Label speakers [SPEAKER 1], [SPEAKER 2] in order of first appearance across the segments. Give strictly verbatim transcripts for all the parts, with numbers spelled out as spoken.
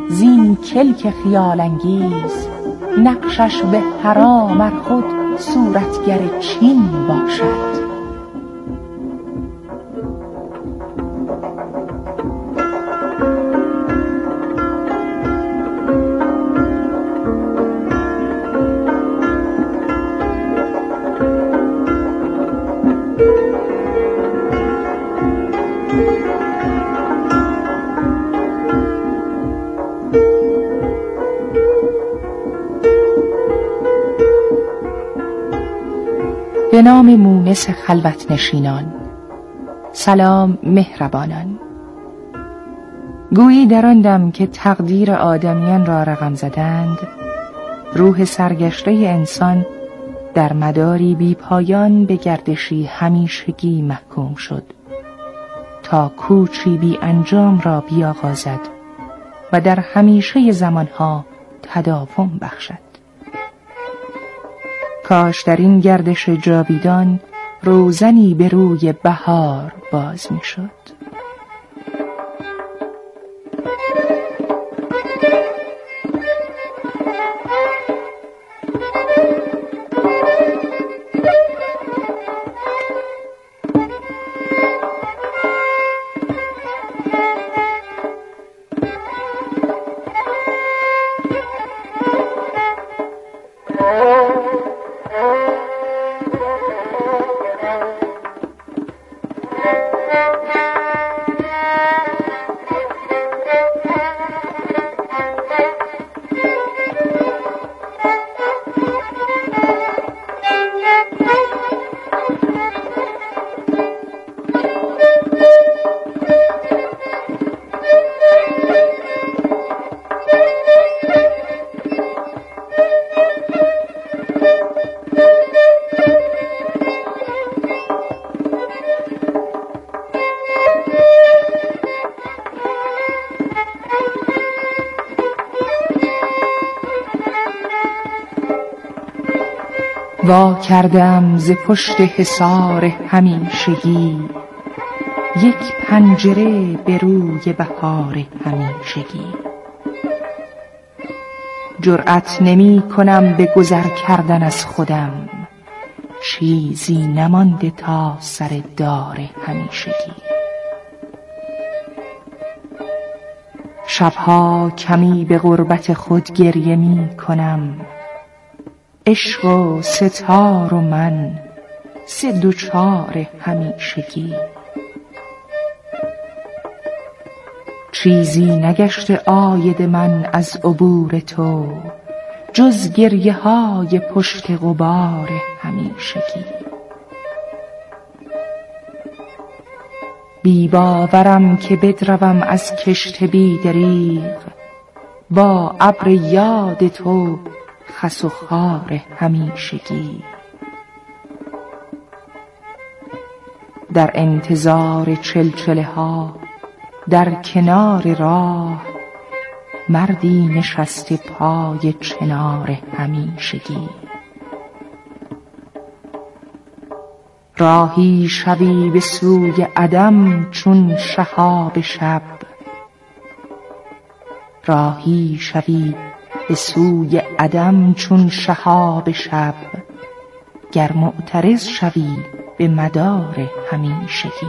[SPEAKER 1] زین کلک خیال انگیز، نقشش به حرام ار خود صورتگر چین باشد. به نام مونس خلوت نشینان، سلام مهربانان. گویی در آن دم که تقدیر آدمیان را رقم زدند، روح سرگشته انسان در مداری بی پایان به گردشی همیشگی محکوم شد تا کوچی بی انجام را بیاغازد و در همیشه زمانها تداوم بخشد. کاش در این گردش جاویدان روزنی به روی بهار باز می شد. وا کردم ز پشت حصار همیشگی، یک پنجره به روی بهار همیشگی. جرأت نمی کنم به گذر کردن از خودم، چیزی نمانده تا سر دار همیشگی. شبها کمی به غربت خود گریه می کنم، عشق و ستار و من سه دوچار همیشگی. چیزی نگشته عاید من از عبور تو، جز گریه های پشت غبار همیشگی. بی باورم که بدروم از کشت بی دریغ، با ابر یاد تو خس و خار همیشگی. در انتظار چلچله ها در کنار راه، مردی نشسته پای چنار همیشگی. راهی شوی به سوی عدم چون شهاب شب، راهی شوی به سوی عدم چون شهاب شب، گر معترض شوی به مدار همیشگی.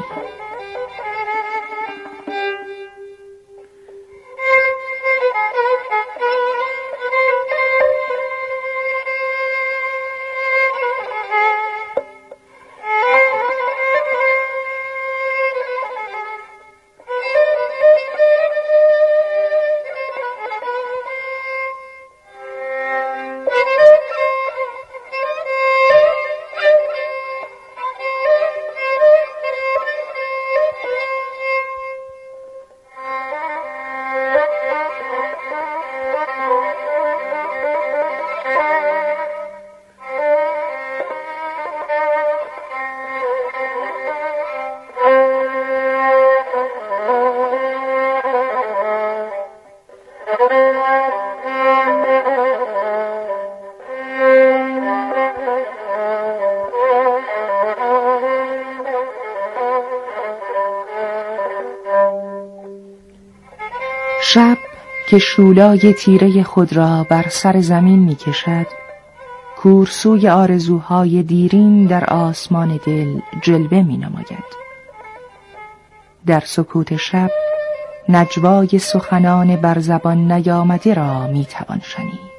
[SPEAKER 2] شب
[SPEAKER 1] که شولای تیره خود را بر سر زمین می کشد، کورسوی آرزوهای دیرین در آسمان دل جلوه می نماید. در سکوت شب نجوای سخنان بر زبان نیامده را می توان شنید.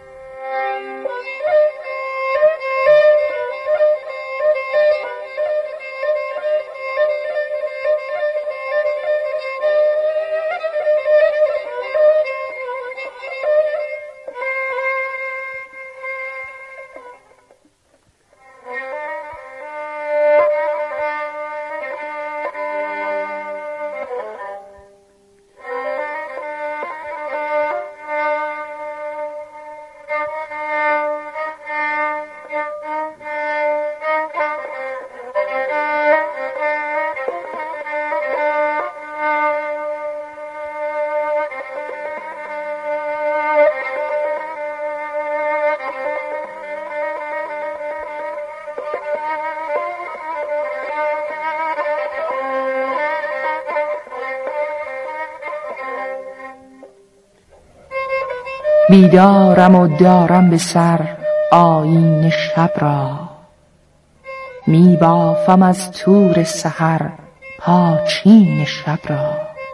[SPEAKER 1] بیدارم و دارم به سر آیین شب را، می بافم از طور سحر پاچین شب را.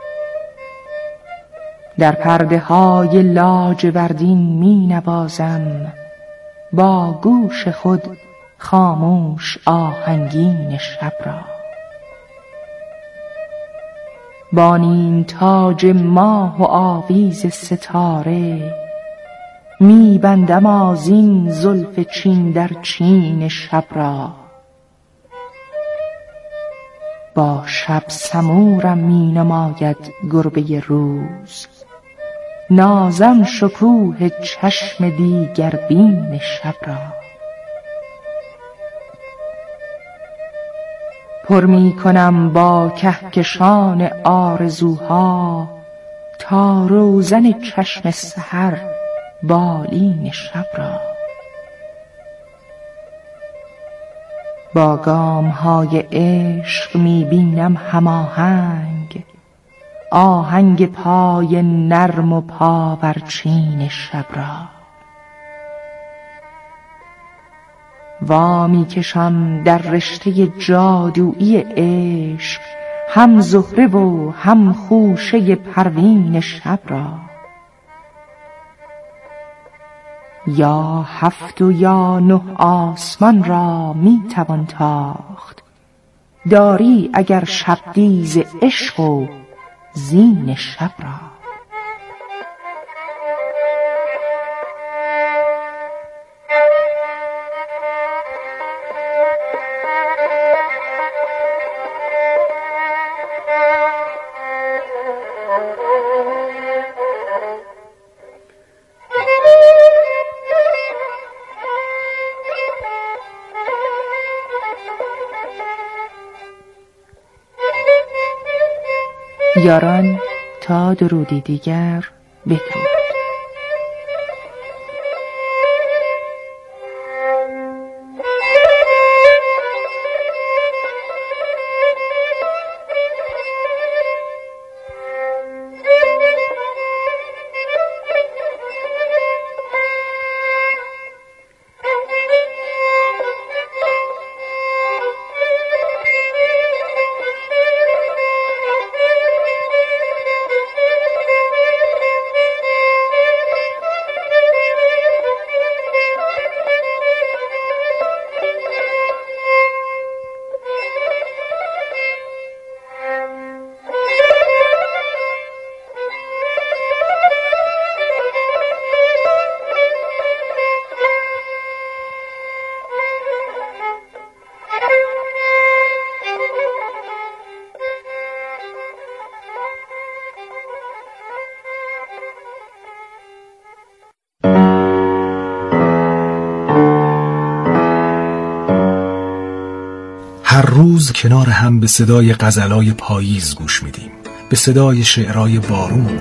[SPEAKER 1] در پرده های لاجوردین می نوازم، با گوش خود خاموش آهنگین شب را. با نیم تاج ماه و آویز ستاره، می بندم آذین زلف چین در چین شب را. با شب سمورم می نماید گربه روز، نازم شکوه چشم دیگر بین شب را. پر می کنم با کهکشان آرزوها، تا روزن چشم سحر بالین شب را. با گام های عشق می بینم هماهنگ، آهنگ پای نرم و پاورچین شب را. وا می کشم در رشته جادویی عشق، هم زهره و هم خوشه پروین شب را. یا هفت و یا نه آسمان را می توان تاخت، داری اگر شبدیز عشق و زین شب را. یاران تا درودی دیگر بدرود.
[SPEAKER 2] هر روز کنار هم به صدای غزلای پاییز گوش میدیم، به صدای شعرهای بارون.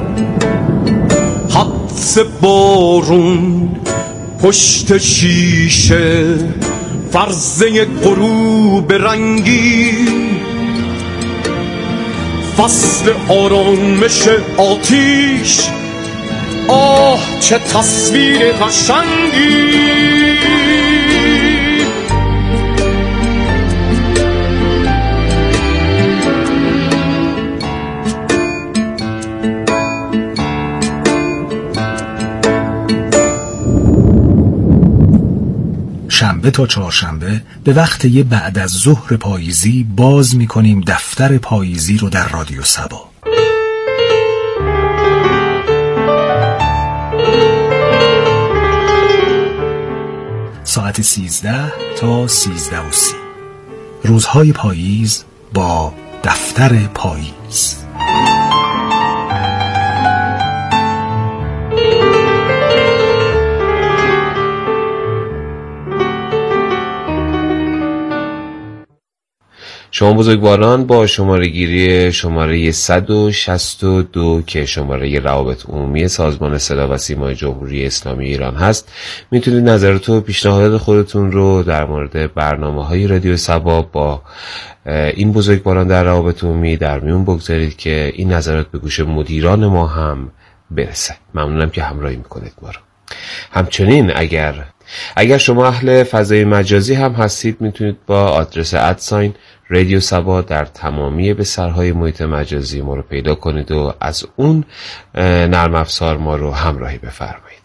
[SPEAKER 3] حبس بارون پشت شیشه، فرضه غروب رنگی، فصل آرامش آتیش چه تصویر قشنگی.
[SPEAKER 2] شنبه تا چهارشنبه به وقت یه بعد از ظهر پاییزی باز می‌کنیم دفتر پاییزی رو در رادیو سبا. ساعت سیزده تا سیزده و سی. روزهای پاییز با دفتر پاییز.
[SPEAKER 4] شما بزرگواران با شماره گیری شماره صد و شصت و دو که شماره روابط عمومی سازمان اصلاح و سیمای جمهوری اسلامی ایران هست میتونید نظرات و پیشنهادات خودتون رو در مورد برنامه‌های رادیو سبا با این بزرگواران در روابط عمومی در میون بگذارید که این نظرات به گوش مدیران ما هم برسه. ممنونم که همراهی میکنید ما رو. همچنین اگر اگر شما اهل فضای مجازی هم هستید میتونید با آدرس ادساین رادیو سبا در تمامی بسترهای محیط مجازی ما رو پیدا کنید و از اون نرم افزار ما رو همراهی بفرمایید.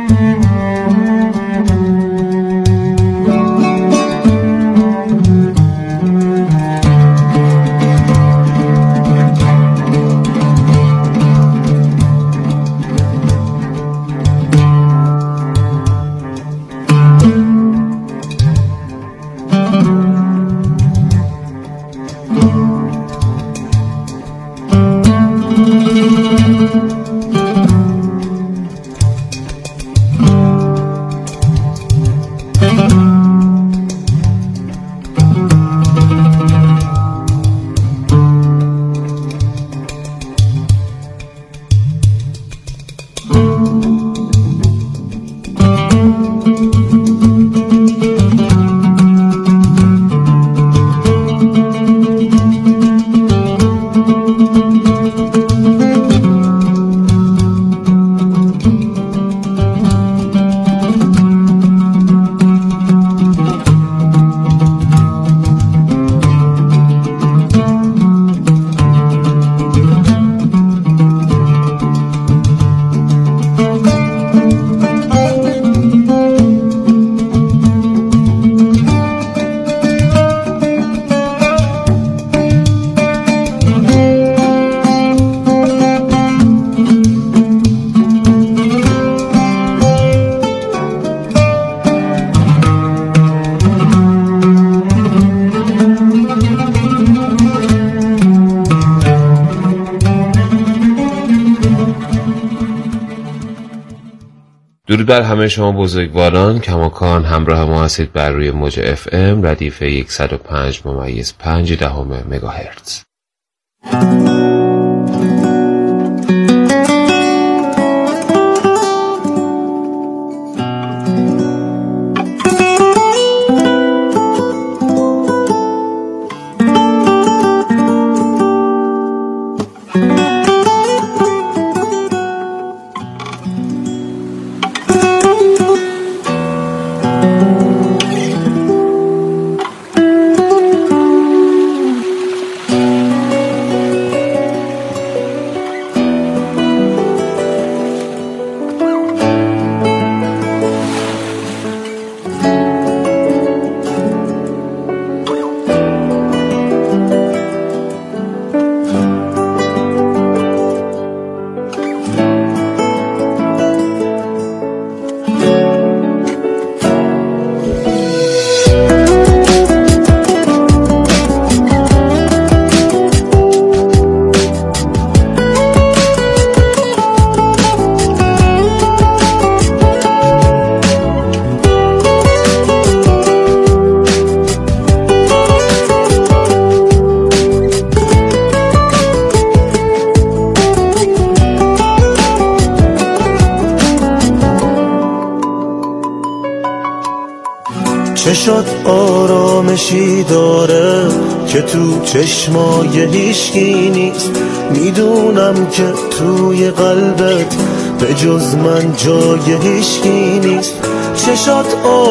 [SPEAKER 4] درود بر همه شما بزرگواران. کماکان همراه ما هستید بر روی موج اف ام ردیف صد و پنج ممیز پنج دهم مگاهرتز.
[SPEAKER 5] چشات آرامشی داره که تو چشمای هیشکی نیست. میدونم که توی قلبت به جز من جای هیشکی نیست. چشات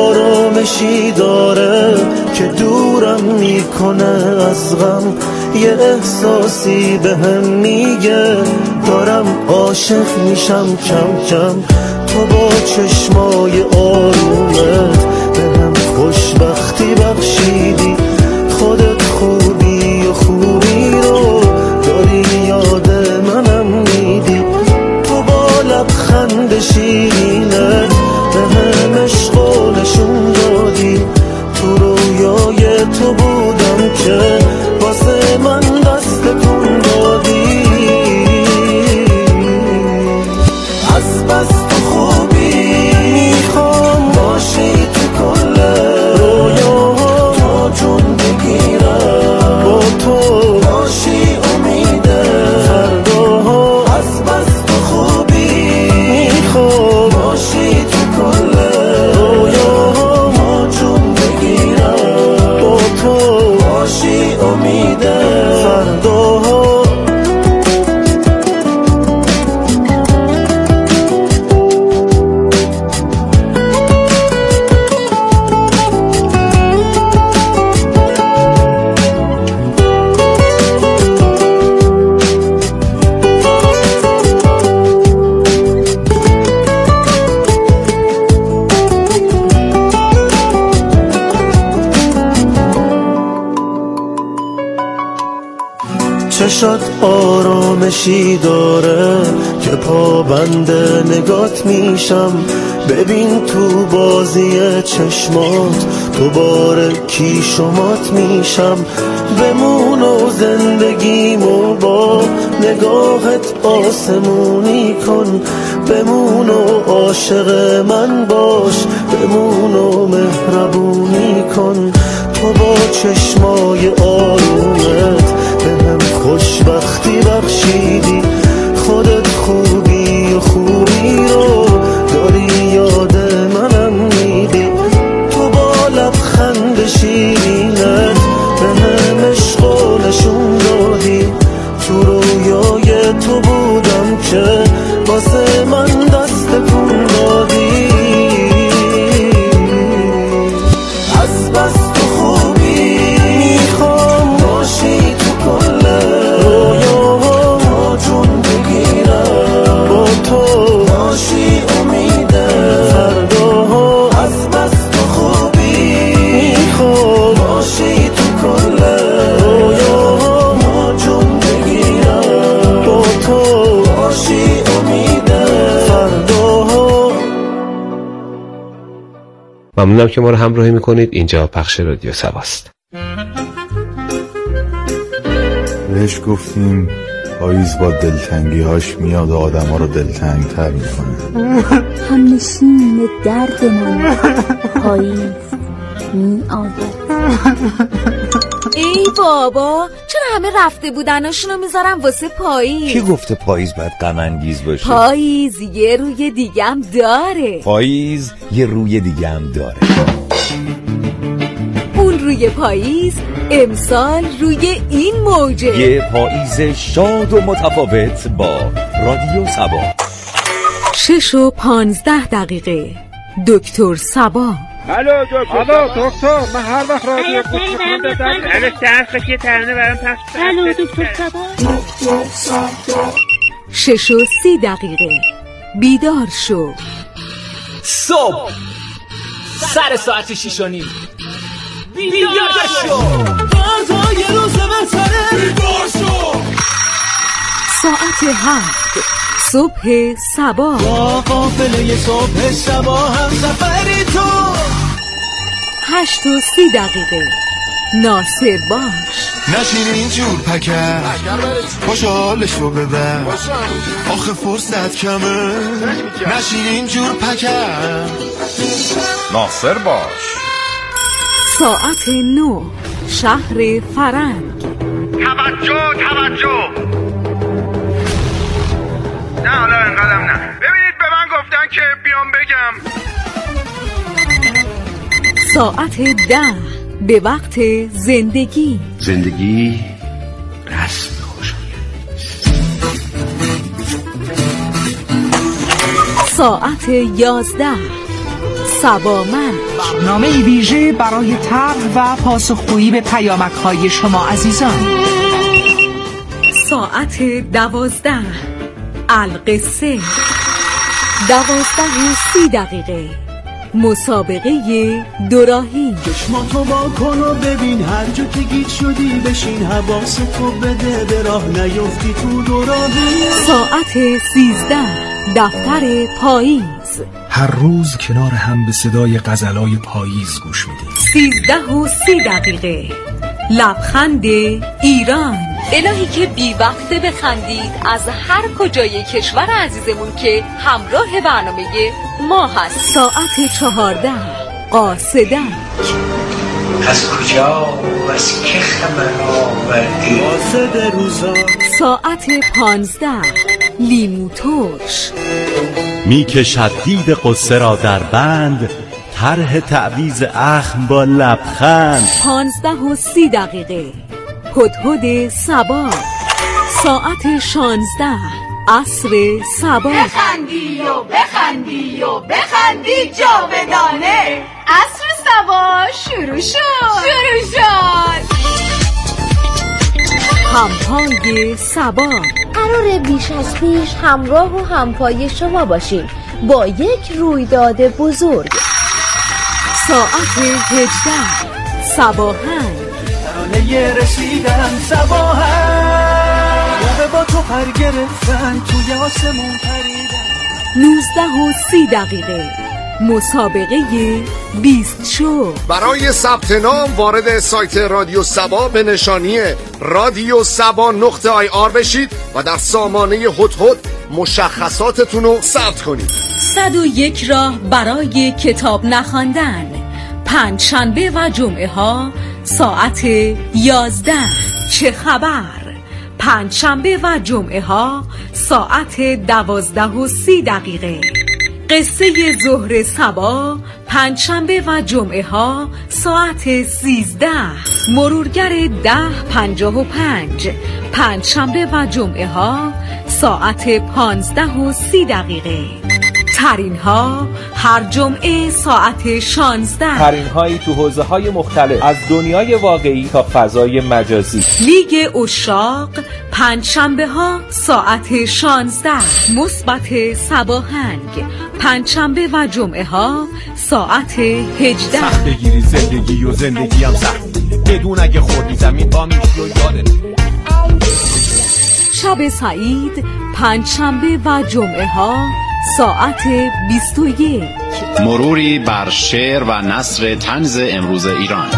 [SPEAKER 5] آرامشی داره که دورم میکنه از غم. یه احساسی به هم میگه دارم عاشق میشم کم کم. تو با چشمای آرومت به هم خوشبختی بخشیدی. خودت خوبی و خوبی رو داری یاد منم میدی. تو با لبخند شیرینت به هم عشق و نشون دادی. تو رویای تو بودم که واسه من دست تکون دادی. از بس تو خوبی میخوام باشی تو کل رویاها. تو جون بگیرم با تو باشی امید فرداها. از بس تو خوبی میخوام باشی تو کل رویاها. ما جون بگیرم با تو باشی امید چشات آرامشی داره که پابند نگات میشم. ببین تو بازی چشمات دوباره کی شمات میشم. بمون و زندگیمو با نگاهت آسمونی کن. بمون و عاشق من باش، بمون و مهربونی کن. تو با چشمای آرومت به هم خوشبختی بخشیدی. خودت خوبی و خوبی رو داری یاد منم میدی. تو با لبخند شیرینت به هم عشق و نشون دادی. تو رویای تو بودم که واسه من دست کن دادی. از بس تو خوبی میخوام باشی تو کل رویاها جون بگیرم. با تو باشی امید فرداها. از بس تو خوبی میخوام باشی تو کل رویاها جون بگیرم. با تو باشی امید فرداها.
[SPEAKER 4] ممنونم که ما رو همراهی میکنید. اینجا پخش رادیو سباست.
[SPEAKER 6] بهش گفتیم پاییز با دلتنگی هاش میاد و آدم ها رو دلتنگ تر میکنه.
[SPEAKER 7] همنشین درد من پاییز میآید.
[SPEAKER 8] ای بابا، چرا همه رفته بودناشونو میذارم واسه پاییز؟
[SPEAKER 9] کی گفته پاییز باید غم انگیز باشه؟
[SPEAKER 8] پاییز یه روی دیگم داره.
[SPEAKER 9] پاییز یه روی دیگه هم داره.
[SPEAKER 8] اون روی پاییز امسال روی این موجه.
[SPEAKER 9] یه پاییز شاد و متفاوت با رادیو صبا.
[SPEAKER 8] شش و پانزده دقیقه. دکتر صبا.
[SPEAKER 3] الو دکتر. الو دکتر، من هر وقت رادیو گوش میکنم به درد. الو درس که ترانه برام پخش کن. الو دکتر صبا.
[SPEAKER 8] شش و سی دقیقه. بیدار شو.
[SPEAKER 10] صبح سر ساعت شیش و نیم بیدار شو.
[SPEAKER 5] بازای روز بسره بیدار شو.
[SPEAKER 8] ساعت هفت صبح صبا.
[SPEAKER 5] با قافله صبح صبا هم سفری تو.
[SPEAKER 8] هشت و سی دقیقه. ناصر باش.
[SPEAKER 11] نشین اینجور پکر خوشحالش رو ببر. آخه فرصت کمه. نشین اینجور پکر.
[SPEAKER 6] ناصر باش.
[SPEAKER 8] ساعت نو شهر فرنگ.
[SPEAKER 3] توجه توجه. نه حالا انقدرم نه. ببینید به من گفتن که بیام بگم.
[SPEAKER 8] ساعت ده به وقت زندگی.
[SPEAKER 12] زندگی رسم خوشحالی.
[SPEAKER 8] ساعت یازده صبا من.
[SPEAKER 1] برنامه ویژه برای طرح و پاسخگویی به پیامک‌های شما عزیزان.
[SPEAKER 8] ساعت دوازده القصه. دوازده و سی دقیقه. مسابقه دوراهی.
[SPEAKER 5] چشماتو با کن و ببین هر جا که گیج شدی بشین. حواستو بده به راه نیفتی تو دوراهی.
[SPEAKER 8] ساعت سیزده دفتر پاییز.
[SPEAKER 2] هر روز کنار هم به صدای غزلای پاییز گوش میدیم.
[SPEAKER 8] سیزده و سی دقیقه. لبخند ایران. الهی که بی وقته بخندید از هر کجای کشور عزیزمون که همراه برنامه ما هست. ساعت چهارده قاصدک.
[SPEAKER 12] از کجا و از که خبر آوردی؟
[SPEAKER 5] قاصد روزا.
[SPEAKER 8] ساعت پانزده لیمو ترش.
[SPEAKER 13] میکشد دید قصه را در بند، طرح تعویض اخم با لبخند.
[SPEAKER 8] پانزده و سی دقیقه. هدهد صبا. ساعت شانزده عصر صبا.
[SPEAKER 14] بخندی و بخندی و بخندی جاودانه. عصر صبا شروع شد. شروع شد.
[SPEAKER 8] همپای صبا.
[SPEAKER 15] قراره بیش از پیش همراه و همپای شما باشیم با یک رویداد بزرگ.
[SPEAKER 8] ساعت هجده صباحنگ.
[SPEAKER 5] ترانه رسیدن صباحنگ. با تو پر گرفتن توی آسمون پریدن.
[SPEAKER 8] نوزده و سی دقیقه مسابقه بیست شو.
[SPEAKER 16] برای ثبت نام وارد سایت رادیو سبا به نشانی رادیو سبا نقطه آی آر بشید و در سامانه هت هت مشخصاتتون رو ثبت کنید.
[SPEAKER 8] صد و یک راه برای کتاب نخواندن، پنج شنبه و جمعه ها ساعت یازده. چه خبر؟ پنج شنبه و جمعه ها ساعت دوازده و سی دقیقه. قصه ظهر صبا پنج شنبه و جمعه ها ساعت سیزده. مرورگر ده پنجاه و پنج پنج شنبه و جمعه ها ساعت پانزده و سی دقیقه. ترین ها هر جمعه ساعت شانزده.
[SPEAKER 10] ترین هایی تو حوزه های مختلف از دنیای واقعی تا فضای مجازی.
[SPEAKER 8] لیگ عشاق پنج شنبه ها ساعت شانزده. مثبت صباهنگ پنج شنبه و جمعه ها ساعت هجده.
[SPEAKER 17] سخت بگیری زندگی و زندگی هم سخت بدون اگه خوردی زمین با میشی و یادت.
[SPEAKER 8] شب سعید پنج شنبه و جمعه ها ساعت بیست و یک.
[SPEAKER 18] مروری بر شعر و نثر طنز امروز ایران.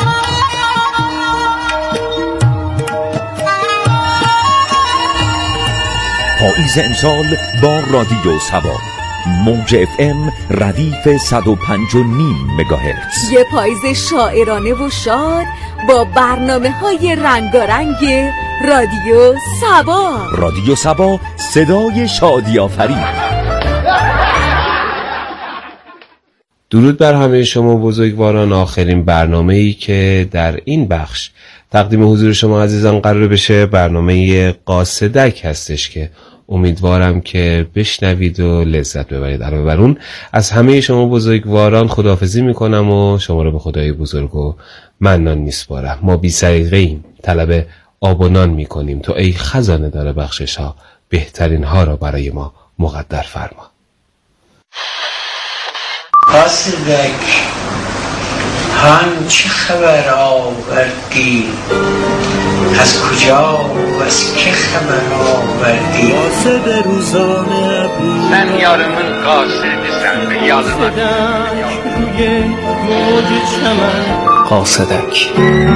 [SPEAKER 9] پاییز امسال با رادیو سبا موج اف ام ردیف صد و پنج و نیم مگاهرتز.
[SPEAKER 8] یه پاییز شاعرانه و شاد با برنامه های رنگارنگ رادیو سبا.
[SPEAKER 9] رادیو سبا، صدای شادی آفرین.
[SPEAKER 4] درود بر همه شما بزرگواران. آخرین برنامه‌ای که در این بخش تقدیم حضور شما عزیزان قرار بشه برنامه قاصدک هستش که امیدوارم که بشنوید و لذت ببرید. علاوه بر اون از همه شما بزرگواران خداحافظی میکنم و شما رو به خدای بزرگ و منان میسپارم. ما بی سریغه ایم، طلب آب و نان میکنیم تو ای خزانه دار بخشش ها بهترین ها را برای ما مقدر فرما.
[SPEAKER 12] قاصدک هان چه خبر آوردی؟ از کجا و از که خبر آوردی؟
[SPEAKER 5] قاصد روزانه ابری
[SPEAKER 12] من یارمون قاصد یارمون
[SPEAKER 5] روی موج چمن.
[SPEAKER 1] قاصدک.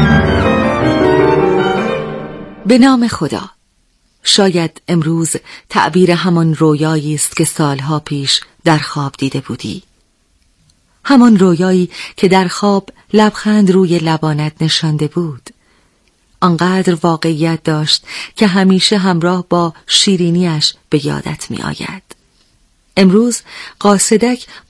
[SPEAKER 8] به نام خدا. شاید امروز تعبیر همان رویایی است که سالها پیش در خواب دیده بودی. همان رویایی که در خواب لبخند روی لبانت نشانده بود. آنقدر واقعیت داشت که همیشه همراه با شیرینیش به یادت می آید. امروز قاصدک